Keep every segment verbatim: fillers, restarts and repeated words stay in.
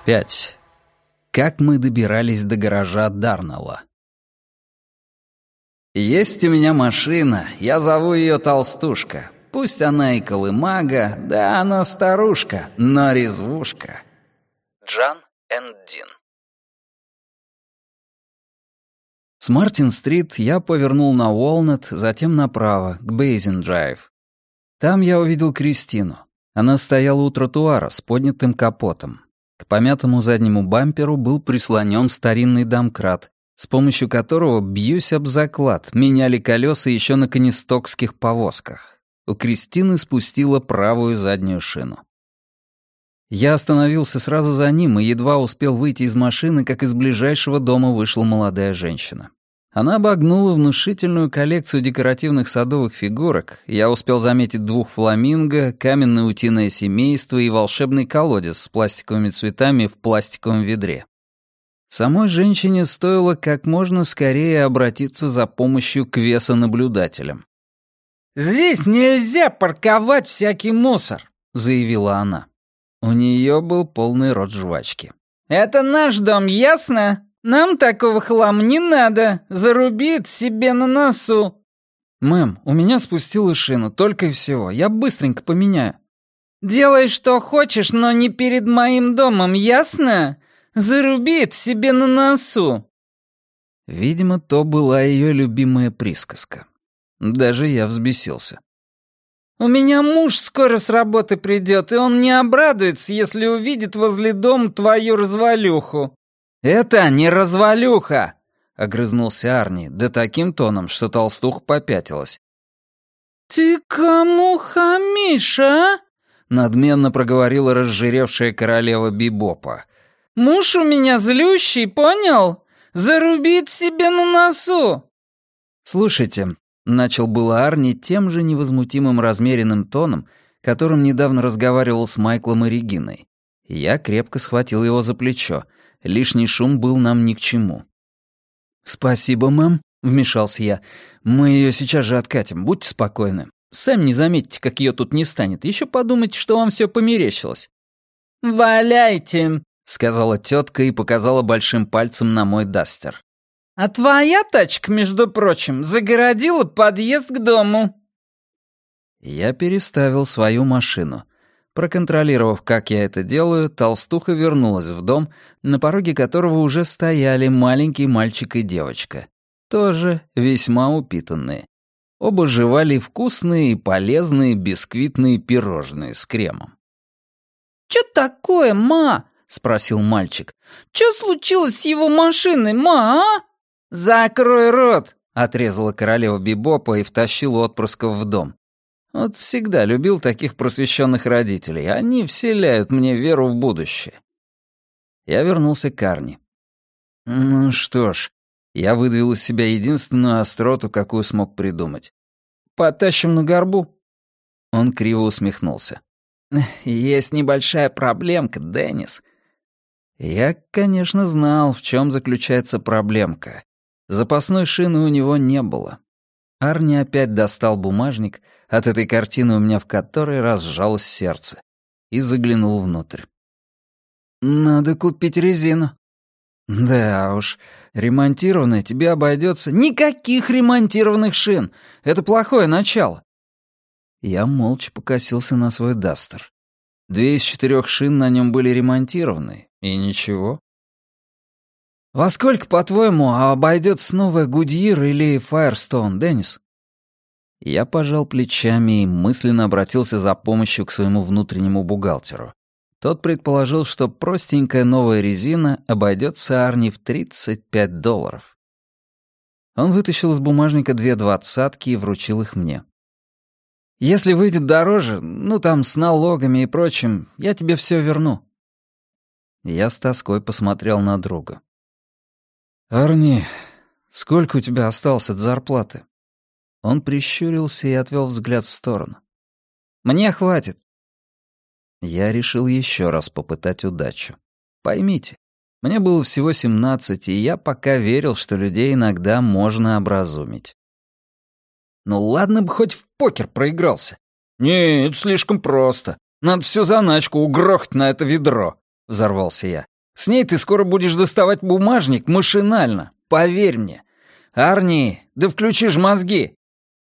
пять. Как мы добирались до гаража Дарнелла. Есть у меня машина, я зову ее Толстушка. Пусть она и колымага, да она старушка, но резвушка. Джан энд Дин. С Мартин-стрит я повернул на Уолнет, затем направо, к Бейзин-драйв. Там я увидел Кристину. Она стояла у тротуара с поднятым капотом. К помятому заднему бамперу был прислонен старинный домкрат, с помощью которого, бьюсь об заклад, меняли колеса еще на канистокских повозках. У Кристины спустила правую заднюю шину. Я остановился сразу за ним и едва успел выйти из машины, как из ближайшего дома вышла молодая женщина. Она обогнула внушительную коллекцию декоративных садовых фигурок. Я успел заметить двух фламинго, каменное утиное семейство и волшебный колодец с пластиковыми цветами в пластиковом ведре. Самой женщине стоило как можно скорее обратиться за помощью к весонаблюдателям. «Здесь нельзя парковать всякий мусор», — заявила она. У нее был полный рот жвачки. «Это наш дом, ясно? Нам такого хлама не надо. Зарубит себе на носу». «Мэм, у меня спустила шину, только и всего. Я быстренько поменяю». «Делай, что хочешь, но не перед моим домом, ясно? Зарубит себе на носу». Видимо, то была ее любимая присказка. Даже я взбесился. «У меня муж скоро с работы придет, и он не обрадуется, если увидит возле дома твою развалюху». «Это не развалюха!» — огрызнулся Арни, да таким тоном, что толстуха попятилась. «Ты кому хамишь, а?» — надменно проговорила разжиревшая королева бибопа. «Муж у меня злющий, понял? Зарубит себе на носу!» «Слушайте», — начал было Арни тем же невозмутимым размеренным тоном, которым недавно разговаривал с Майклом и Региной. Я крепко схватил его за плечо. Лишний шум был нам ни к чему. «Спасибо, мэм», — вмешался я. «Мы ее сейчас же откатим, будьте спокойны. Сами не заметите, как ее тут не станет. Еще подумайте, что вам все померещилось». «Валяйте», — сказала тетка и показала большим пальцем на мой дастер. «А твоя тачка, между прочим, загородила подъезд к дому». Я переставил свою машину. Проконтролировав, как я это делаю, толстуха вернулась в дом, на пороге которого уже стояли маленький мальчик и девочка. Тоже весьма упитанные. Оба жевали вкусные и полезные бисквитные пирожные с кремом. «Чё такое, ма?» — спросил мальчик. «Чё случилось с его машиной, ма, а?» «Закрой рот!» — отрезала королева бибопа и втащила отпрысков в дом. Вот всегда любил таких просвещенных родителей. Они вселяют мне веру в будущее. Я вернулся к Арни. Ну что ж, я выдавил из себя единственную остроту, какую смог придумать. «Потащим на горбу?» Он криво усмехнулся. «Есть небольшая проблемка, Деннис». Я, конечно, знал, в чем заключается проблемка. Запасной шины у него не было. Арни опять достал бумажник, от этой картины у меня в который раз сжалось сердце, и заглянул внутрь. «Надо купить резину». «Да уж, ремонтированная тебе обойдется». «Никаких ремонтированных шин! Это плохое начало». Я молча покосился на свой дастер. Две из четырех шин на нем были ремонтированы, и ничего. «Во сколько, по-твоему, обойдется новая Гудьир или Файрстоун, Деннис?» Я пожал плечами и мысленно обратился за помощью к своему внутреннему бухгалтеру. Тот предположил, что простенькая новая резина обойдется Арни в тридцать пять долларов. Он вытащил из бумажника две двадцатки и вручил их мне. «Если выйдет дороже, ну там с налогами и прочим, я тебе все верну». Я с тоской посмотрел на друга. «Арни, сколько у тебя осталось от зарплаты?» Он прищурился и отвел взгляд в сторону. «Мне хватит». Я решил еще раз попытать удачу. Поймите, мне было всего семнадцать, и я пока верил, что людей иногда можно образумить. Ну ладно бы хоть в покер проигрался. «Не, это слишком просто. Надо всю заначку угрохать на это ведро», — взорвался я. С ней ты скоро будешь доставать бумажник машинально, поверь мне. Арни, да включи ж мозги!»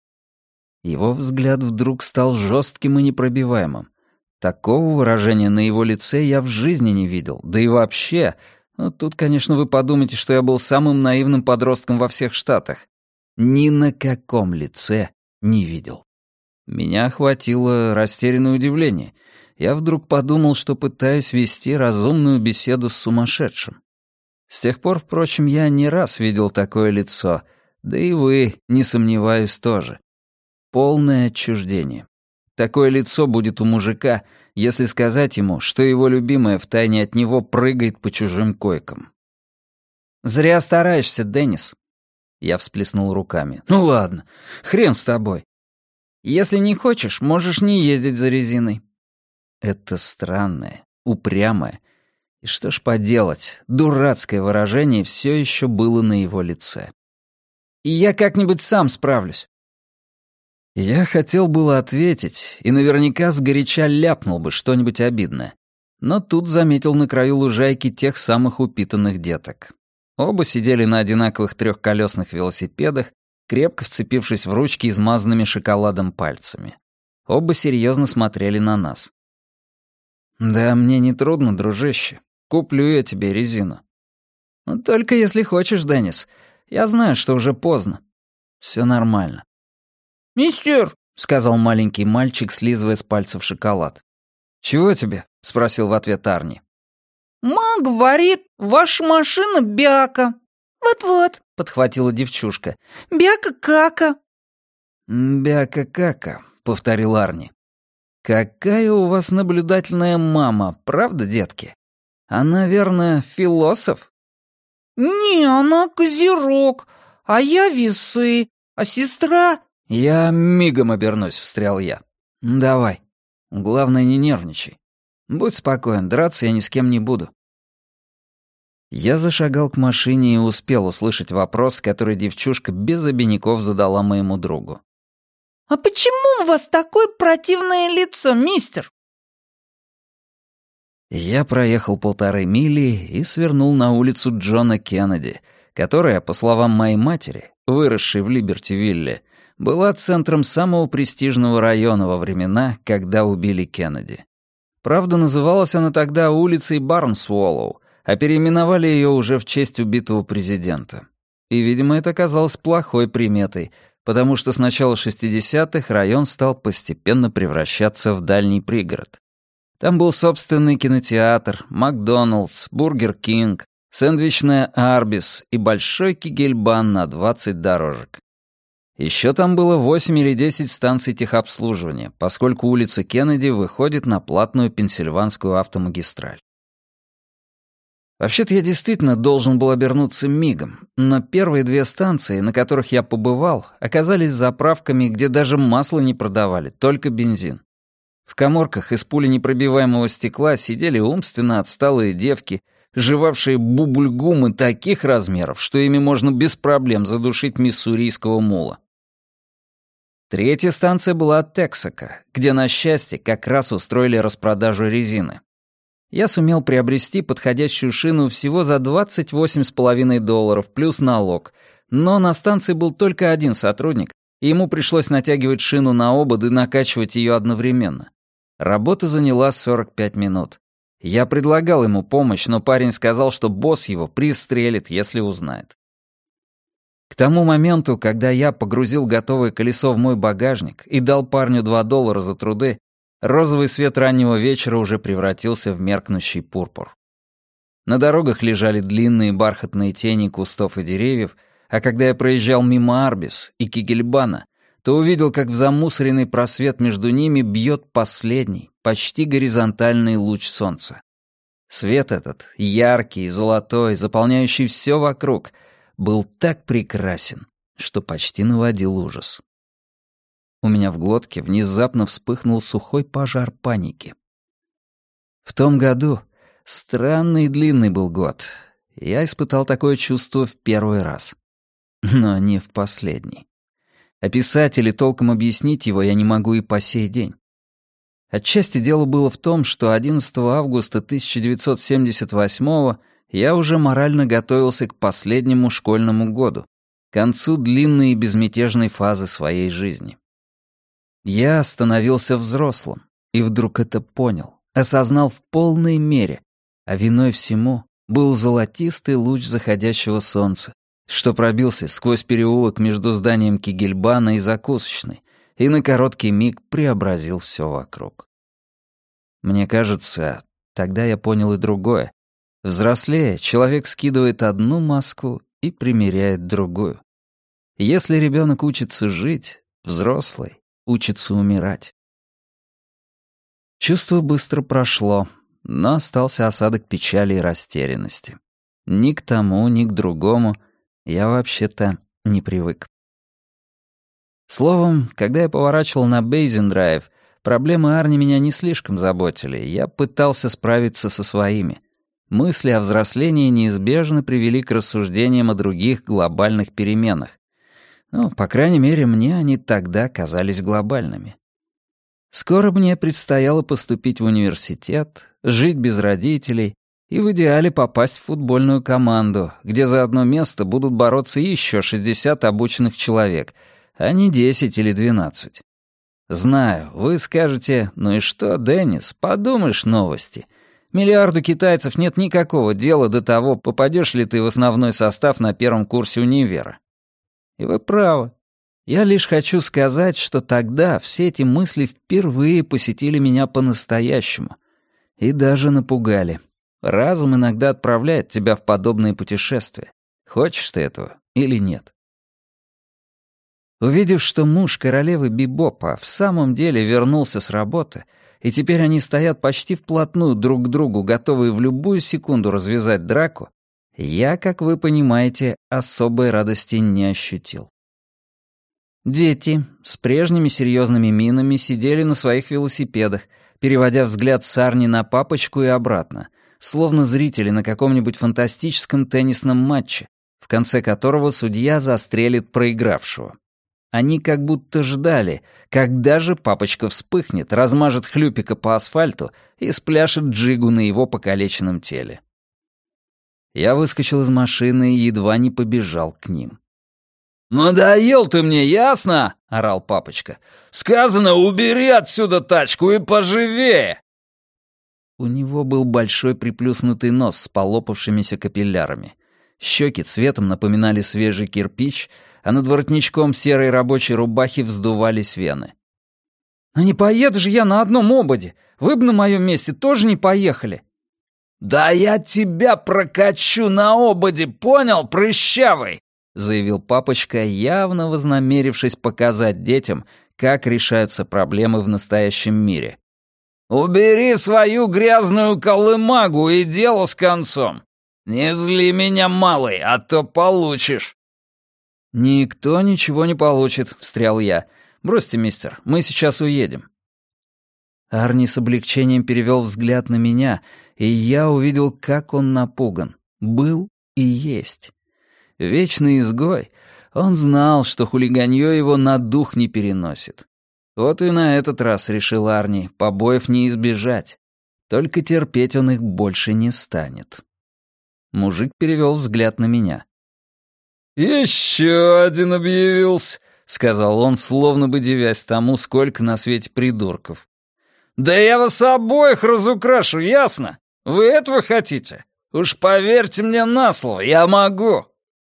Его взгляд вдруг стал жестким и непробиваемым. Такого выражения на его лице я в жизни не видел, да и вообще... Ну, тут, конечно, вы подумаете, что я был самым наивным подростком во всех штатах. Ни на каком лице не видел. Меня охватило растерянное удивление. Я вдруг подумал, что пытаюсь вести разумную беседу с сумасшедшим. С тех пор, впрочем, я не раз видел такое лицо, да и вы, не сомневаюсь, тоже. Полное отчуждение. Такое лицо будет у мужика, если сказать ему, что его любимая втайне от него прыгает по чужим койкам. «Зря стараешься, Деннис». Я всплеснул руками. «Ну ладно, хрен с тобой. Если не хочешь, можешь не ездить за резиной». Это странное, упрямое. И что ж поделать, дурацкое выражение все еще было на его лице. «И я как-нибудь сам справлюсь». Я хотел было ответить, и наверняка сгоряча ляпнул бы что-нибудь обидное. Но тут заметил на краю лужайки тех самых упитанных деток. Оба сидели на одинаковых трехколесных велосипедах, крепко вцепившись в ручки измазанными шоколадом пальцами. Оба серьезно смотрели на нас. «Да мне не трудно, дружище. Куплю я тебе резину». «Ну, только если хочешь, Деннис. Я знаю, что уже поздно. Все нормально». «Мистер», — сказал маленький мальчик, слизывая с пальцев шоколад. «Чего тебе?» — спросил в ответ Арни. «Ма говорит, ваша машина бяка». «Вот-вот», — подхватила девчушка. «Бяка-кака». «Бяка-кака», — повторил Арни. «Какая у вас наблюдательная мама, правда, детки? Она, верно, философ?» «Не, она козерог, а я весы, а сестра...» «Я мигом обернусь», — встрял я. «Давай. Главное, не нервничай. Будь спокоен, драться я ни с кем не буду». Я зашагал к машине и успел услышать вопрос, который девчушка без обиняков задала моему другу. «А почему у вас такое противное лицо, мистер?» Я проехал полторы мили и свернул на улицу Джона Кеннеди, которая, по словам моей матери, выросшей в Либерти-Вилле, была центром самого престижного района во времена, когда убили Кеннеди. Правда, называлась она тогда улицей Барнсуоллоу, а переименовали ее уже в честь убитого президента. И, видимо, это оказалось плохой приметой, потому что с начала шестидесятых район стал постепенно превращаться в дальний пригород. Там был собственный кинотеатр, Макдоналдс, Бургер Кинг, сэндвичная Арбис и большой кигельбан на двадцать дорожек. Еще там было восемь или десять станций техобслуживания, поскольку улица Кеннеди выходит на платную пенсильванскую автомагистраль. Вообще-то я действительно должен был обернуться мигом, но первые две станции, на которых я побывал, оказались заправками, где даже масло не продавали, только бензин. В каморках из пуленепробиваемого стекла сидели умственно отсталые девки, жевавшие бубльгумы таких размеров, что ими можно без проблем задушить миссурийского мула. Третья станция была от Тексака, где, на счастье, как раз устроили распродажу резины. Я сумел приобрести подходящую шину всего за двадцать восемь с половиной долларов плюс налог, но на станции был только один сотрудник, и ему пришлось натягивать шину на обод и накачивать ее одновременно. Работа заняла сорок пять минут. Я предлагал ему помощь, но парень сказал, что босс его пристрелит, если узнает. К тому моменту, когда я погрузил готовое колесо в мой багажник и дал парню два доллара за труды, розовый свет раннего вечера уже превратился в меркнущий пурпур. На дорогах лежали длинные бархатные тени кустов и деревьев, а когда я проезжал мимо Арбис и Кигельбана, то увидел, как в замусоренный просвет между ними бьет последний, почти горизонтальный луч солнца. Свет этот, яркий, золотой, заполняющий все вокруг, был так прекрасен, что почти наводил ужас. У меня в глотке внезапно вспыхнул сухой пожар паники. В том году странный и длинный был год. Я испытал такое чувство в первый раз. Но не в последний. Описать или толком объяснить его я не могу и по сей день. Отчасти дело было в том, что одиннадцатого августа тысяча девятьсот семьдесят восьмого я уже морально готовился к последнему школьному году, к концу длинной и безмятежной фазы своей жизни. Я становился взрослым, и вдруг это понял, осознал в полной мере, а виной всему был золотистый луч заходящего солнца, что пробился сквозь переулок между зданием Кегельбана и закусочной, и на короткий миг преобразил все вокруг. Мне кажется, тогда я понял и другое. Взрослея, человек скидывает одну маску и примеряет другую. Если ребенок учится жить, взрослый учится умирать. Чувство быстро прошло, но остался осадок печали и растерянности. Ни к тому, ни к другому я вообще-то не привык. Словом, когда я поворачивал на Бейзен-драйв, проблемы Арни меня не слишком заботили, я пытался справиться со своими. Мысли о взрослении неизбежно привели к рассуждениям о других глобальных переменах. Ну, по крайней мере, мне они тогда казались глобальными. Скоро мне предстояло поступить в университет, жить без родителей и в идеале попасть в футбольную команду, где за одно место будут бороться еще шестьдесят обученных человек, а не десять или двенадцать. Знаю, вы скажете, ну и что, Деннис, подумаешь, новости. Миллиарду китайцев нет никакого дела до того, попадешь ли ты в основной состав на первом курсе универа. И вы правы. Я лишь хочу сказать, что тогда все эти мысли впервые посетили меня по-настоящему. И даже напугали. Разум иногда отправляет тебя в подобные путешествия. Хочешь ты этого или нет? Увидев, что муж королевы Бибопа в самом деле вернулся с работы, и теперь они стоят почти вплотную друг к другу, готовые в любую секунду развязать драку, я, как вы понимаете, особой радости не ощутил. Дети с прежними серьезными минами сидели на своих велосипедах, переводя взгляд с Арни на папочку и обратно, словно зрители на каком-нибудь фантастическом теннисном матче, в конце которого судья застрелит проигравшего. Они как будто ждали, когда же папочка вспыхнет, размажет хлюпика по асфальту и спляшет джигу на его покалеченном теле. Я выскочил из машины и едва не побежал к ним. «Надоел ты мне, ясно?» — орал папочка. «Сказано, убери отсюда тачку и поживее!» У него был большой приплюснутый нос с полопавшимися капиллярами. Щеки цветом напоминали свежий кирпич, а над воротничком серой рабочей рубахи вздувались вены. «А не поеду же я на одном ободе! Вы бы на моем месте тоже не поехали!» «Да я тебя прокачу на ободе, понял, прыщавый?» — заявил папочка, явно вознамерившись показать детям, как решаются проблемы в настоящем мире. «Убери свою грязную колымагу и дело с концом! Не зли меня, малый, а то получишь!» «Никто ничего не получит», — встрял я. «Бросьте, мистер, мы сейчас уедем». Арни с облегчением перевел взгляд на меня, и я увидел, как он напуган. Был и есть. Вечный изгой, он знал, что хулиганье его на дух не переносит. Вот и на этот раз, решил Арни, побоев не избежать. Только терпеть он их больше не станет. Мужик перевел взгляд на меня. «Еще один объявился», — сказал он, словно бы дивясь тому, сколько на свете придурков. «Да я вас обоих разукрашу, ясно? Вы этого хотите? Уж поверьте мне на слово, я могу».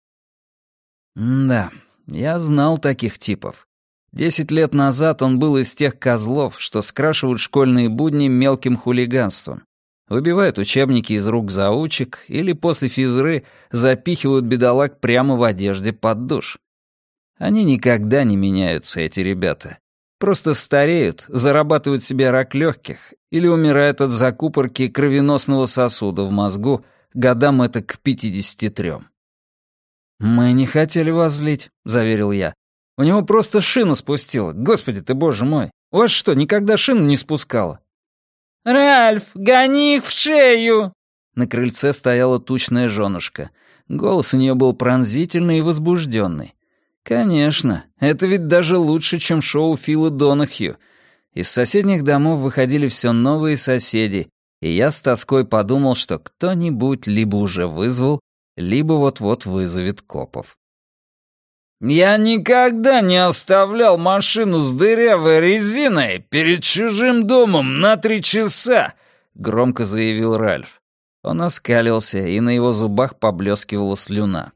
Да, я знал таких типов. Десять лет назад он был из тех козлов, что скрашивают школьные будни мелким хулиганством. Выбивают учебники из рук заучек или после физры запихивают бедолаг прямо в одежде под душ. Они никогда не меняются, эти ребята. Просто стареют, зарабатывают себе рак легких или умирают от закупорки кровеносного сосуда в мозгу годам это к пятидесяти трём. «Мы не хотели вас злить», — заверил я. «У него просто шина спустила. Господи ты, боже мой! У вас что, никогда шину не спускала?» «Ральф, гони их в шею!» На крыльце стояла тучная женушка. Голос у нее был пронзительный и возбужденный. Конечно, это ведь даже лучше, чем шоу Фила Донахью. Из соседних домов выходили все новые соседи, и я с тоской подумал, что кто-нибудь либо уже вызвал, либо вот-вот вызовет копов. «Я никогда не оставлял машину с дырявой резиной перед чужим домом на три часа», — громко заявил Ральф. Он оскалился, и на его зубах поблескивала слюна.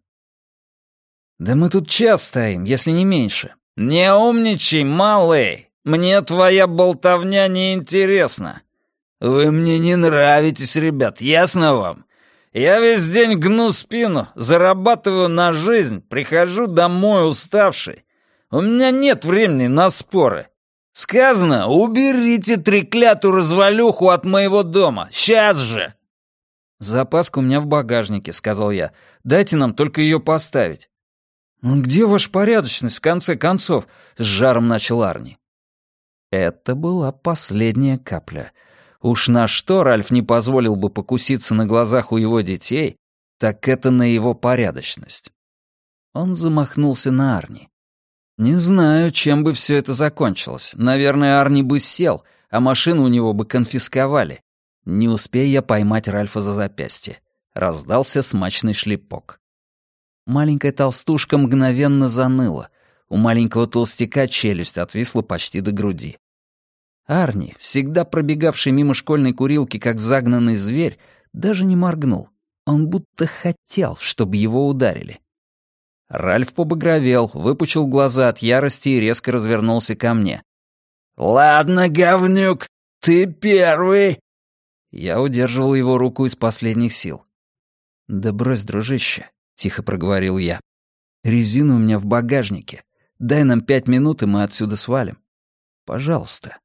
«Да мы тут час стоим, если не меньше». «Не умничай, малый! Мне твоя болтовня не интересна. Вы мне не нравитесь, ребят, ясно вам? Я весь день гну спину, зарабатываю на жизнь, прихожу домой уставший. У меня нет времени на споры. Сказано, уберите треклятую развалюху от моего дома, сейчас же!» «Запаска у меня в багажнике», — сказал я. «Дайте нам только ее поставить». «Ну где ваша порядочность, в конце концов?» — с жаром начал Арни. Это была последняя капля. Уж на что Ральф не позволил бы покуситься на глазах у его детей, так это на его порядочность. Он замахнулся на Арни. Не знаю, чем бы все это закончилось. Наверное, Арни бы сел, а машину у него бы конфисковали. Не успея я поймать Ральфа за запястье. Раздался смачный шлепок. Маленькая толстушка мгновенно заныла. У маленького толстяка челюсть отвисла почти до груди. Арни, всегда пробегавший мимо школьной курилки как загнанный зверь, даже не моргнул. Он будто хотел, чтобы его ударили. Ральф побагровел, выпучил глаза от ярости и резко развернулся ко мне. «Ладно, говнюк, ты первый!» Я удерживал его руку из последних сил. «Да брось, дружище», — тихо проговорил я. «Резина у меня в багажнике. Дай нам пять минут, и мы отсюда свалим. Пожалуйста».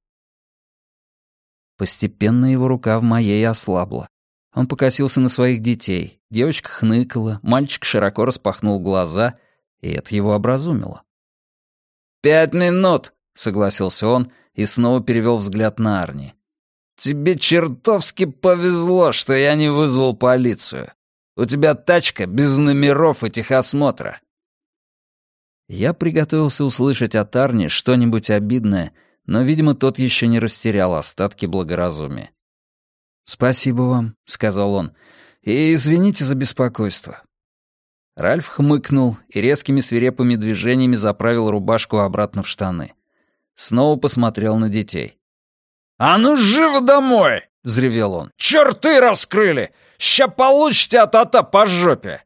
Постепенно его рука в моей ослабла. Он покосился на своих детей. Девочка хныкала, мальчик широко распахнул глаза, и это его образумило. «Пять минут», — согласился он и снова перевел взгляд на Арни. «Тебе чертовски повезло, что я не вызвал полицию. У тебя тачка без номеров и техосмотра». Я приготовился услышать от Арни что-нибудь обидное, но, видимо, тот еще не растерял остатки благоразумия. «Спасибо вам», — сказал он, — «и извините за беспокойство». Ральф хмыкнул и резкими свирепыми движениями заправил рубашку обратно в штаны. Снова посмотрел на детей. «А ну живо домой!» — взревел он. «Черты раскрыли! Ща получите от ата по жопе!»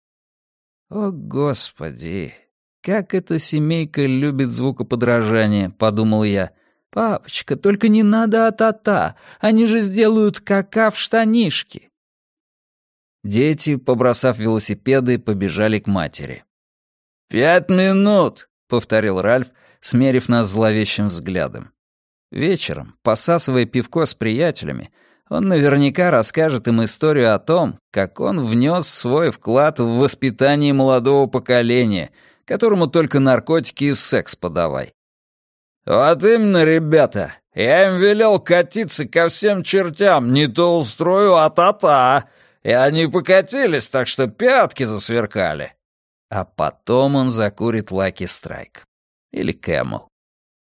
«О, Господи! Как эта семейка любит звукоподражание», — подумал я. «Папочка, только не надо от-ата, они же сделают кака в штанишки». Дети, побросав велосипеды, побежали к матери. «Пять минут», — повторил Ральф, смерив нас зловещим взглядом. Вечером, посасывая пивко с приятелями, он наверняка расскажет им историю о том, как он внес свой вклад в воспитание молодого поколения, которому только наркотики и секс подавай. «Вот именно, ребята, я им велел катиться ко всем чертям, не то устрою а-та-та, и они покатились, так что пятки засверкали». А потом он закурит Lucky Strike. Или Camel.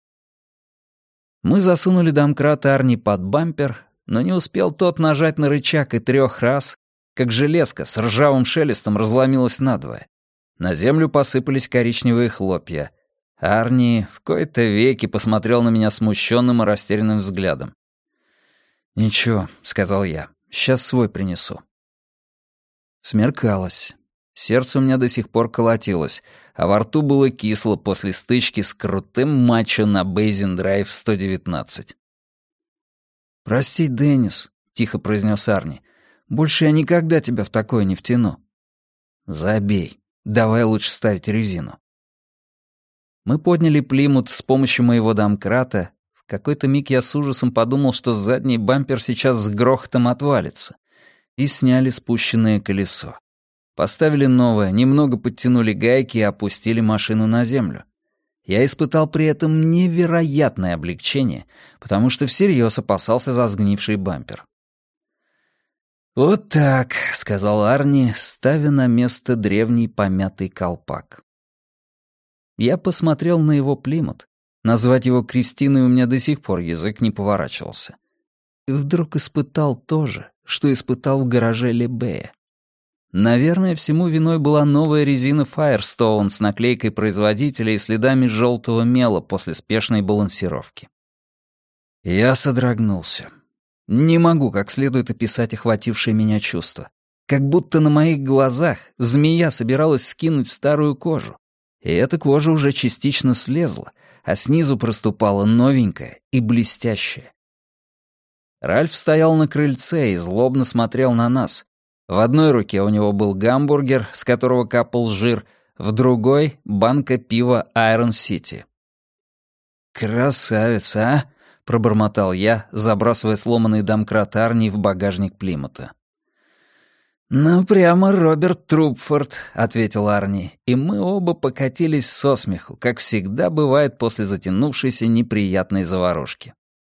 Мы засунули домкрат Арни под бампер, но не успел тот нажать на рычаг и трех раз, как железка с ржавым шелестом разломилась надвое. На землю посыпались коричневые хлопья. Арни в кои-то веки посмотрел на меня смущенным и растерянным взглядом. «Ничего», — сказал я, — «сейчас свой принесу». Смеркалось. Сердце у меня до сих пор колотилось, а во рту было кисло после стычки с крутым мачо на Бейзен-драйв сто девятнадцать. «Прости, Деннис», — тихо произнес Арни, — «больше я никогда тебя в такое не втяну». «Забей. Давай лучше ставить резину». Мы подняли Плимут с помощью моего домкрата. В какой-то миг я с ужасом подумал, что задний бампер сейчас с грохотом отвалится. И сняли спущенное колесо. Поставили новое, немного подтянули гайки и опустили машину на землю. Я испытал при этом невероятное облегчение, потому что всерьез опасался за сгнивший бампер. «Вот так», — сказал Арни, ставя на место древний помятый колпак. Я посмотрел на его Плимут. Назвать его Кристиной у меня до сих пор язык не поворачивался. И вдруг испытал то же, что испытал в гараже Лебея. Наверное, всему виной была новая резина Firestone с наклейкой производителя и следами желтого мела после спешной балансировки. Я содрогнулся. Не могу как следует описать охватившее меня чувство. Как будто на моих глазах змея собиралась скинуть старую кожу. И эта кожа уже частично слезла, а снизу проступала новенькая и блестящая. Ральф стоял на крыльце и злобно смотрел на нас. В одной руке у него был гамбургер, с которого капал жир, в другой — банка пива Iron City. «Красавец, а?» — пробормотал я, забрасывая сломанный домкрат Арни в багажник Плимута. «Ну, прямо Роберт Трупфорд», — ответил Арни, и мы оба покатились со смеху, как всегда бывает после затянувшейся неприятной заварушки.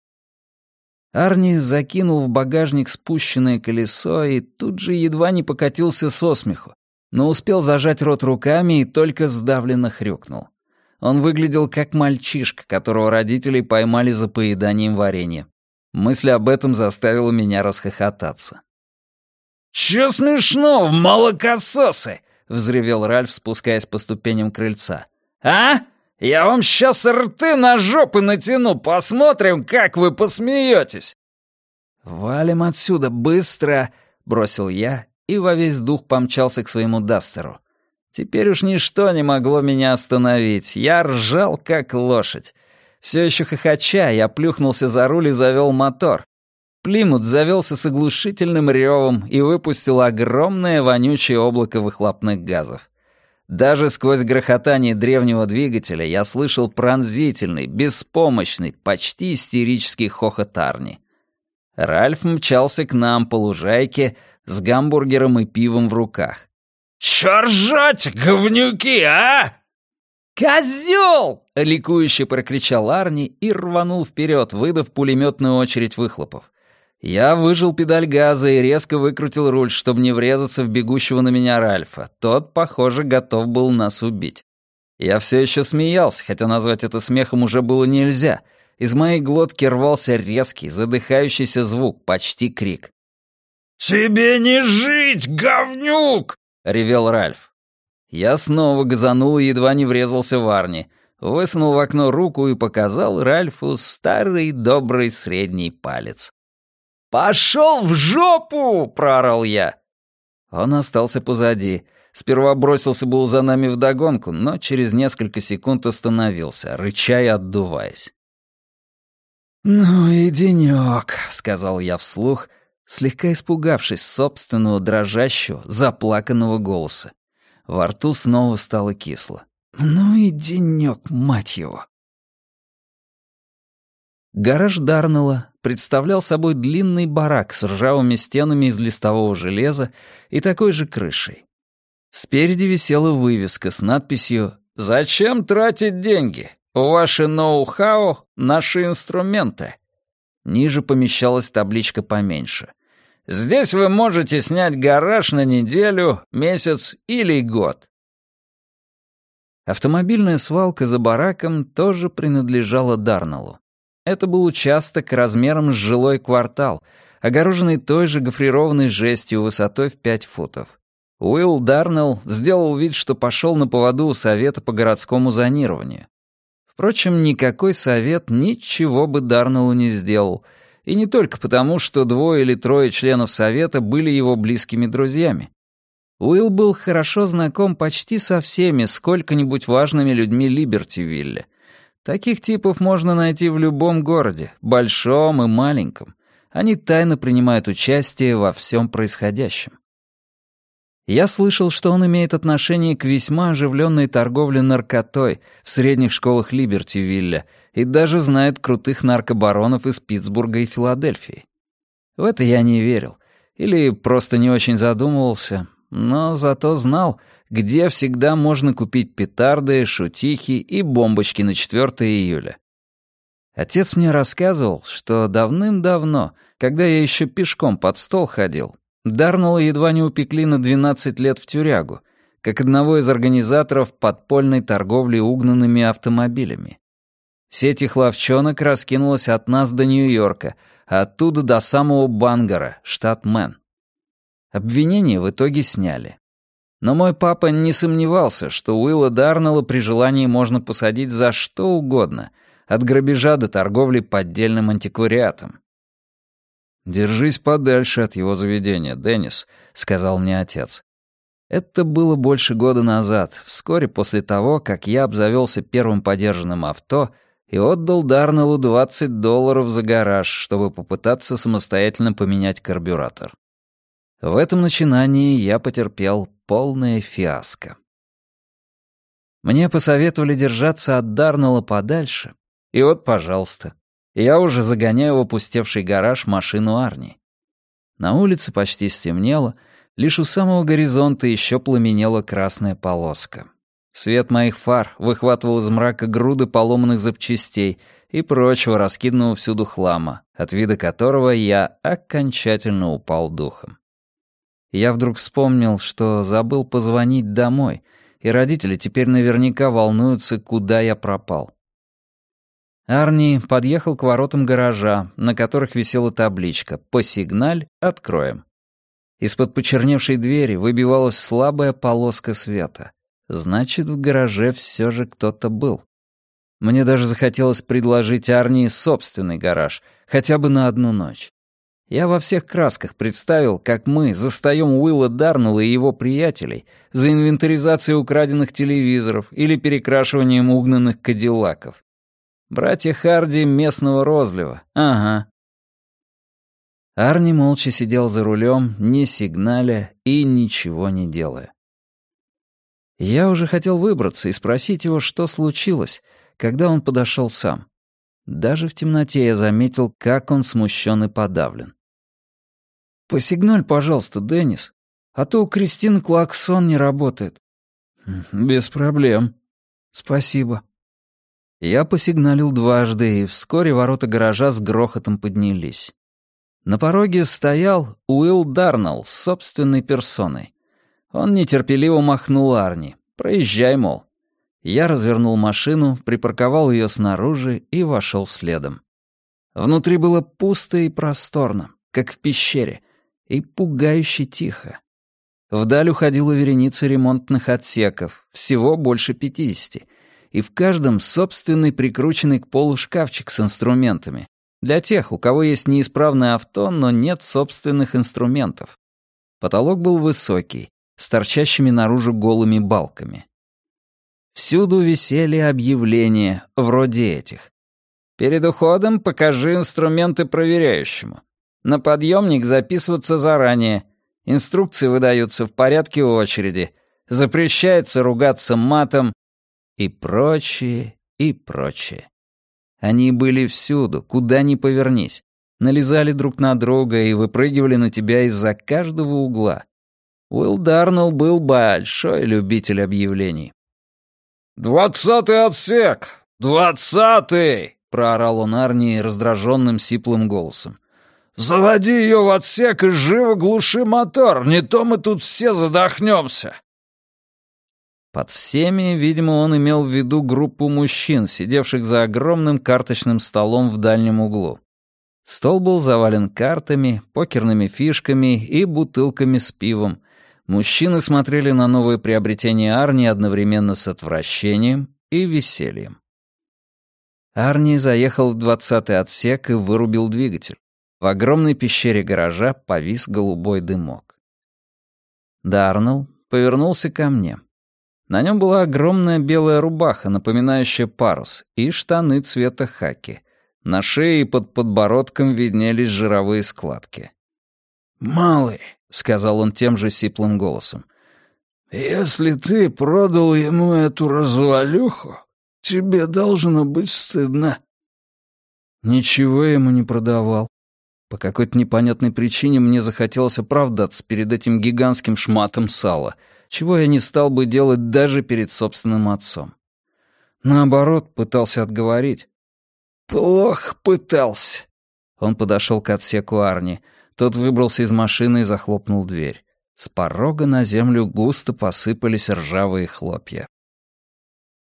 Арни закинул в багажник спущенное колесо и тут же едва не покатился со смеху, но успел зажать рот руками и только сдавленно хрюкнул. Он выглядел как мальчишка, которого родители поймали за поеданием варенья. Мысль об этом заставила меня расхохотаться. «Чё смешного, молокососы?» — взревел Ральф, спускаясь по ступеням крыльца. «А? Я вам сейчас рты на жопы натяну, посмотрим, как вы посмеетесь!» «Валим отсюда, быстро!» — бросил я и во весь дух помчался к своему Дастеру. Теперь уж ничто не могло меня остановить, я ржал, как лошадь. Все еще хохоча, я плюхнулся за руль и завел мотор. Плимут завелся с оглушительным ревом и выпустил огромное вонючее облако выхлопных газов. Даже сквозь грохотание древнего двигателя я слышал пронзительный, беспомощный, почти истерический хохот Арни. Ральф мчался к нам по лужайке с гамбургером и пивом в руках. «Чё ржать, говнюки, а?» «Козёл!» — ликующе прокричал Арни и рванул вперед, выдав пулеметную очередь выхлопов. Я выжал педаль газа и резко выкрутил руль, чтобы не врезаться в бегущего на меня Ральфа. Тот, похоже, готов был нас убить. Я все еще смеялся, хотя назвать это смехом уже было нельзя. Из моей глотки рвался резкий, задыхающийся звук, почти крик. «Тебе не жить, говнюк!» — ревел Ральф. Я снова газанул и едва не врезался в Арни. Высунул в окно руку и показал Ральфу старый добрый средний палец. «Пошел в жопу!» — проорал я. Он остался позади. Сперва бросился был за нами вдогонку, но через несколько секунд остановился, рыча и отдуваясь. «Ну и денёк», — сказал я вслух, слегка испугавшись собственного дрожащего, заплаканного голоса. Во рту снова стало кисло. «Ну и денёк, мать его!» Гараж Дарнелла представлял собой длинный барак с ржавыми стенами из листового железа и такой же крышей. Спереди висела вывеска с надписью «Зачем тратить деньги? Ваше ноу-хау — наши инструменты». Ниже помещалась табличка поменьше. «Здесь вы можете снять гараж на неделю, месяц или год». Автомобильная свалка за бараком тоже принадлежала Дарнеллу. Это был участок размером с жилой квартал, огороженный той же гофрированной жестью высотой в пять футов. Уилл Дарнелл сделал вид, что пошел на поводу у совета по городскому зонированию. Впрочем, никакой совет ничего бы Дарнеллу не сделал, и не только потому, что двое или трое членов совета были его близкими друзьями. Уилл был хорошо знаком почти со всеми сколько-нибудь важными людьми Либертивилля. Таких типов можно найти в любом городе, большом и маленьком. Они тайно принимают участие во всем происходящем. Я слышал, что он имеет отношение к весьма оживленной торговле наркотой в средних школах Либертивилля и даже знает крутых наркобаронов из Питтсбурга и Филадельфии. В это я не верил, или просто не очень задумывался, но зато знал, где всегда можно купить петарды, шутихи и бомбочки на четвёртое июля. Отец мне рассказывал, что давным-давно, когда я еще пешком под стол ходил, Дарнелла едва не упекли на двенадцать лет в тюрягу, как одного из организаторов подпольной торговли угнанными автомобилями. Сеть их лавчонок раскинулась от нас до Нью-Йорка, а оттуда до самого Бангора, штат Мэн. Обвинения в итоге сняли. Но мой папа не сомневался, что Уилла Дарнелла при желании можно посадить за что угодно, от грабежа до торговли поддельным антиквариатом. «Держись подальше от его заведения, Деннис», — сказал мне отец. Это было больше года назад, вскоре после того, как я обзавелся первым подержанным авто и отдал Дарнеллу двадцать долларов за гараж, чтобы попытаться самостоятельно поменять карбюратор. В этом начинании я потерпел полное фиаско. Мне посоветовали держаться от Дарнелла подальше, и вот, пожалуйста, я уже загоняю в опустевший гараж машину Арни. На улице почти стемнело, лишь у самого горизонта еще пламенела красная полоска. Свет моих фар выхватывал из мрака груды поломанных запчастей и прочего раскиданного всюду хлама, от вида которого я окончательно упал духом. Я вдруг вспомнил, что забыл позвонить домой, и родители теперь наверняка волнуются, куда я пропал. Арни подъехал к воротам гаража, на которых висела табличка «Посигналь, откроем». Из-под почерневшей двери выбивалась слабая полоска света. Значит, в гараже все же кто-то был. Мне даже захотелось предложить Арни собственный гараж, хотя бы на одну ночь. Я во всех красках представил, как мы застаем Уилла Дарнелла и его приятелей за инвентаризацией украденных телевизоров или перекрашиванием угнанных кадиллаков. Братья Харди местного розлива, ага. Арни молча сидел за рулем, не сигналя и ничего не делая. Я уже хотел выбраться и спросить его, что случилось, когда он подошел сам. Даже в темноте я заметил, как он смущен и подавлен. «Посигналь, пожалуйста, Деннис, а то у Кристины клаксон не работает». «Без проблем. Спасибо». Я посигналил дважды, и вскоре ворота гаража с грохотом поднялись. На пороге стоял Уилл Дарнелл с собственной персоной. Он нетерпеливо махнул Арни. «Проезжай, мол». Я развернул машину, припарковал ее снаружи и вошел следом. Внутри было пусто и просторно, как в пещере, и пугающе тихо. Вдаль уходила вереница ремонтных отсеков, всего больше пятидесяти, и в каждом собственный прикрученный к полу шкафчик с инструментами, для тех, у кого есть неисправное авто, но нет собственных инструментов. Потолок был высокий, с торчащими наружу голыми балками. Всюду висели объявления, вроде этих. «Перед уходом покажи инструменты проверяющему. На подъемник записываться заранее. Инструкции выдаются в порядке очереди. Запрещается ругаться матом». И прочее, и прочее. Они были всюду, куда ни повернись. Налезали друг на друга и выпрыгивали на тебя из-за каждого угла. Уилл Дарнелл был большой любитель объявлений. «Двадцатый отсек! Двадцатый!» — проорал он Арни раздраженным сиплым голосом. «Заводи ее в отсек и живо глуши мотор, не то мы тут все задохнемся!» Под всеми, видимо, он имел в виду группу мужчин, сидевших за огромным карточным столом в дальнем углу. Стол был завален картами, покерными фишками и бутылками с пивом. Мужчины смотрели на новые приобретения Арни одновременно с отвращением и весельем. Арни заехал в двадцатый отсек и вырубил двигатель. В огромной пещере гаража повис голубой дымок. Дарнелл повернулся ко мне. На нем была огромная белая рубаха, напоминающая парус, и штаны цвета хаки. На шее и под подбородком виднелись жировые складки. «Малый», — сказал он тем же сиплым голосом, — «если ты продал ему эту развалюху, тебе должно быть стыдно». Ничего я ему не продавал. По какой-то непонятной причине мне захотелось оправдаться перед этим гигантским шматом сала, чего я не стал бы делать даже перед собственным отцом. Наоборот, пытался отговорить. «Плохо пытался». Он подошел к отсеку Арни. Тот выбрался из машины и захлопнул дверь. С порога на землю густо посыпались ржавые хлопья.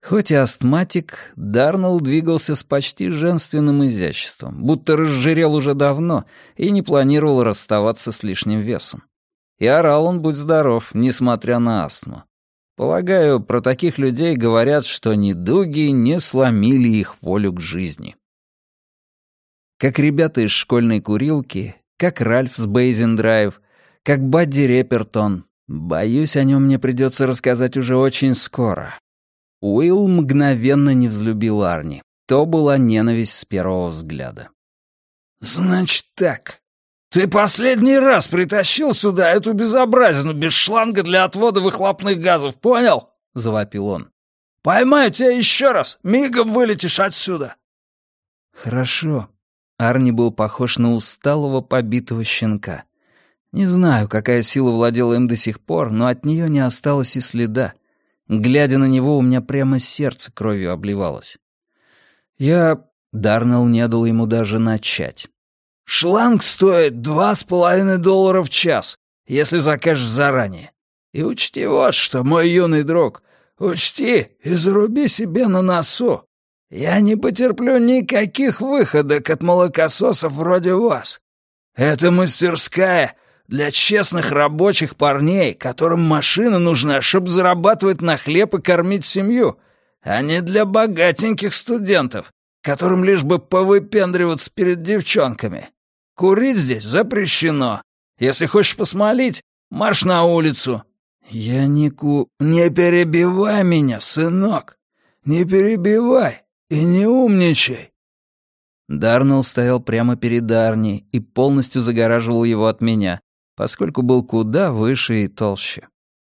Хоть и астматик, Дарнелл двигался с почти женственным изяществом, будто разжирел уже давно и не планировал расставаться с лишним весом. И орал он, будь здоров, несмотря на астму. Полагаю, про таких людей говорят, что недуги не сломили их волю к жизни. Как ребята из школьной курилки, как Ральф с Бейзен-Драйв, как Бадди Репертон. Боюсь, о нем мне придется рассказать уже очень скоро. Уилл мгновенно не взлюбил Арни. То была ненависть с первого взгляда. «Значит так. Ты последний раз притащил сюда эту безобразину без шланга для отвода выхлопных газов, понял?» — завопил он. «Поймаю тебя еще раз, мигом вылетишь отсюда». «Хорошо». Арни был похож на усталого побитого щенка. Не знаю, какая сила владела им до сих пор, но от нее не осталось и следа. Глядя на него, у меня прямо сердце кровью обливалось. Я... Дарнелл не дал ему даже начать. «Шланг стоит два с половиной доллара в час, если закажешь заранее. И учти вот что, мой юный друг, учти и заруби себе на носу. Я не потерплю никаких выходок от молокососов вроде вас. Это мастерская для честных рабочих парней, которым машина нужна, чтобы зарабатывать на хлеб и кормить семью, а не для богатеньких студентов, которым лишь бы повыпендриваться перед девчонками. Курить здесь запрещено. Если хочешь посмолить, марш на улицу». «Я не ку...» «Не перебивай меня, сынок. Не перебивай и не умничай». Дарнелл стоял прямо перед Арни и полностью загораживал его от меня, поскольку был куда выше и толще.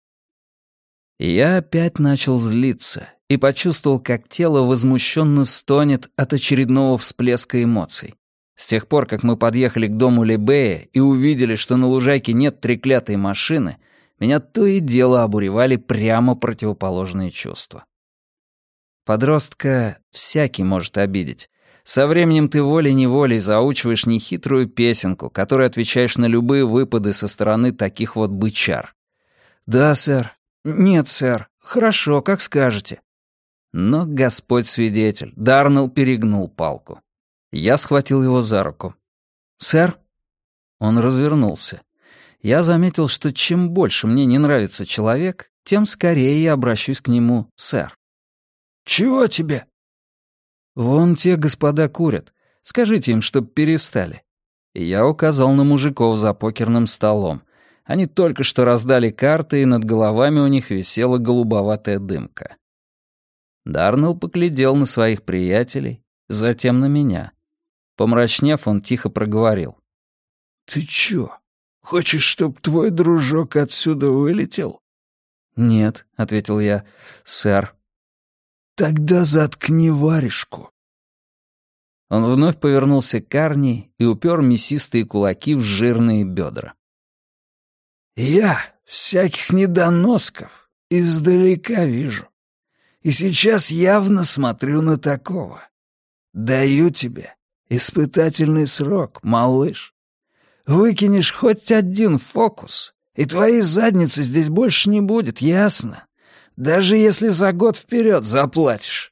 Я опять начал злиться и почувствовал, как тело возмущенно стонет от очередного всплеска эмоций. С тех пор, как мы подъехали к дому Лебея и увидели, что на лужайке нет треклятой машины, меня то и дело обуревали прямо противоположные чувства. Подростка всякий может обидеть. Со временем ты волей-неволей заучиваешь нехитрую песенку, которой отвечаешь на любые выпады со стороны таких вот бычар. «Да, сэр». «Нет, сэр». «Хорошо, как скажете». Но Господь свидетель, Дарнелл перегнул палку. Я схватил его за руку. «Сэр?» Он развернулся. Я заметил, что чем больше мне не нравится человек, тем скорее я обращусь к нему «сэр». «Чего тебе?» «Вон те господа курят. Скажите им, чтоб перестали». И я указал на мужиков за покерным столом. Они только что раздали карты, и над головами у них висела голубоватая дымка. Дарнелл поглядел на своих приятелей, затем на меня. Помрачнев, он тихо проговорил. «Ты чё, хочешь, чтоб твой дружок отсюда вылетел?» «Нет», — ответил я, — «сэр». «Тогда заткни варежку». Он вновь повернулся к Арни и упер мясистые кулаки в жирные бедра. «Я всяких недоносков издалека вижу. И сейчас явно смотрю на такого. Даю тебе испытательный срок, малыш. Выкинешь хоть один фокус, и твоей задницы здесь больше не будет, ясно? Даже если за год вперед заплатишь».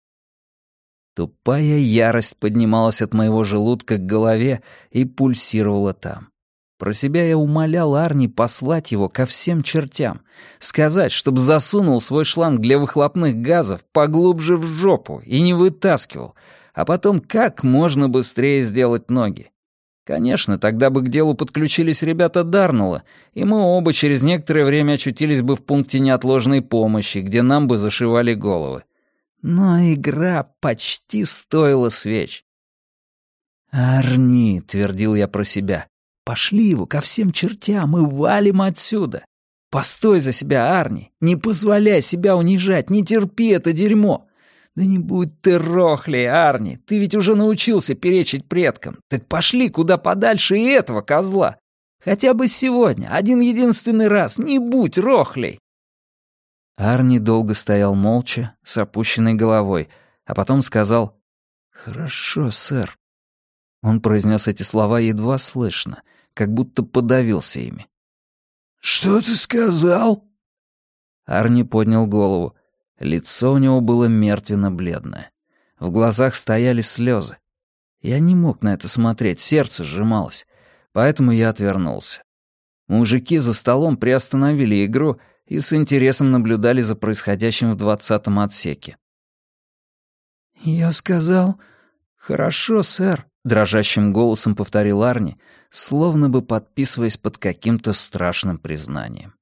Тупая ярость поднималась от моего желудка к голове и пульсировала там. Про себя я умолял Арни послать его ко всем чертям, сказать, чтобы засунул свой шланг для выхлопных газов поглубже в жопу и не вытаскивал, а потом как можно быстрее сделать ноги. Конечно, тогда бы к делу подключились ребята Дарнелла, и мы оба через некоторое время очутились бы в пункте неотложной помощи, где нам бы зашивали головы. Но игра почти стоила свеч. «Арни», — твердил я про себя, — «пошли его ко всем чертям и валим отсюда. Постой за себя, Арни, не позволяй себя унижать, не терпи это дерьмо. Да не будь ты рохлей, Арни, ты ведь уже научился перечить предкам. Так пошли куда подальше и этого козла. Хотя бы сегодня, один-единственный раз, не будь рохлей». Арни долго стоял молча, с опущенной головой, а потом сказал «Хорошо, сэр». Он произнес эти слова едва слышно, как будто подавился ими. «Что ты сказал?» Арни поднял голову. Лицо у него было мертвенно-бледное. В глазах стояли слезы. Я не мог на это смотреть, сердце сжималось, поэтому я отвернулся. Мужики за столом приостановили игру и с интересом наблюдали за происходящим в двадцатом отсеке. «Я сказал, хорошо, сэр», — дрожащим голосом повторил Арни, словно бы подписываясь под каким-то страшным признанием.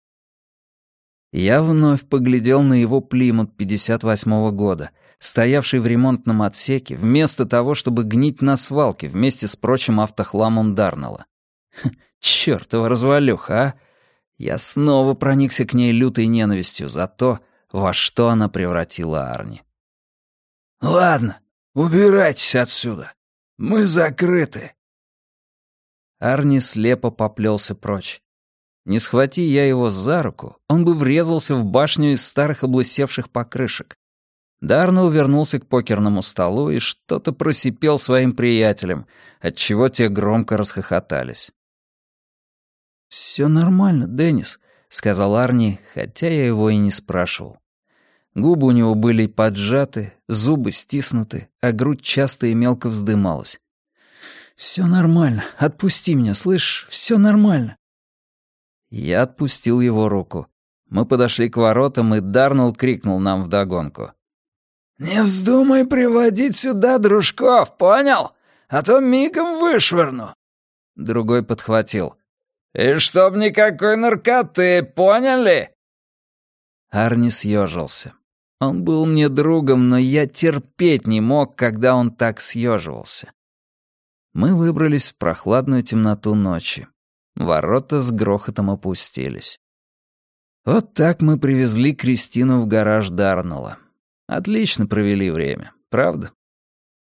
Я вновь поглядел на его Плимут пятьдесят восьмого года, стоявший в ремонтном отсеке, вместо того, чтобы гнить на свалке вместе с прочим автохламом Дарнелла. Чёртова развалюха, а! Я снова проникся к ней лютой ненавистью за то, во что она превратила Арни. «Ладно, убирайтесь отсюда. Мы закрыты». Арни слепо поплелся прочь. Не схвати я его за руку, он бы врезался в башню из старых облысевших покрышек. Дарнелл вернулся к покерному столу и что-то просипел своим приятелям, отчего те громко расхохотались. «Всё нормально, Деннис», — сказал Арни, хотя я его и не спрашивал. Губы у него были поджаты, зубы стиснуты, а грудь часто и мелко вздымалась. «Всё нормально, отпусти меня, слышишь? Всё нормально». Я отпустил его руку. Мы подошли к воротам, и Дарнелл крикнул нам вдогонку. «Не вздумай приводить сюда дружков, понял? А то мигом вышвырну». Другой подхватил. «И чтоб никакой наркоты, поняли?» Арни съежился. Он был мне другом, но я терпеть не мог, когда он так съеживался. Мы выбрались в прохладную темноту ночи. Ворота с грохотом опустились. Вот так мы привезли Кристину в гараж Дарнелла. Отлично провели время, правда?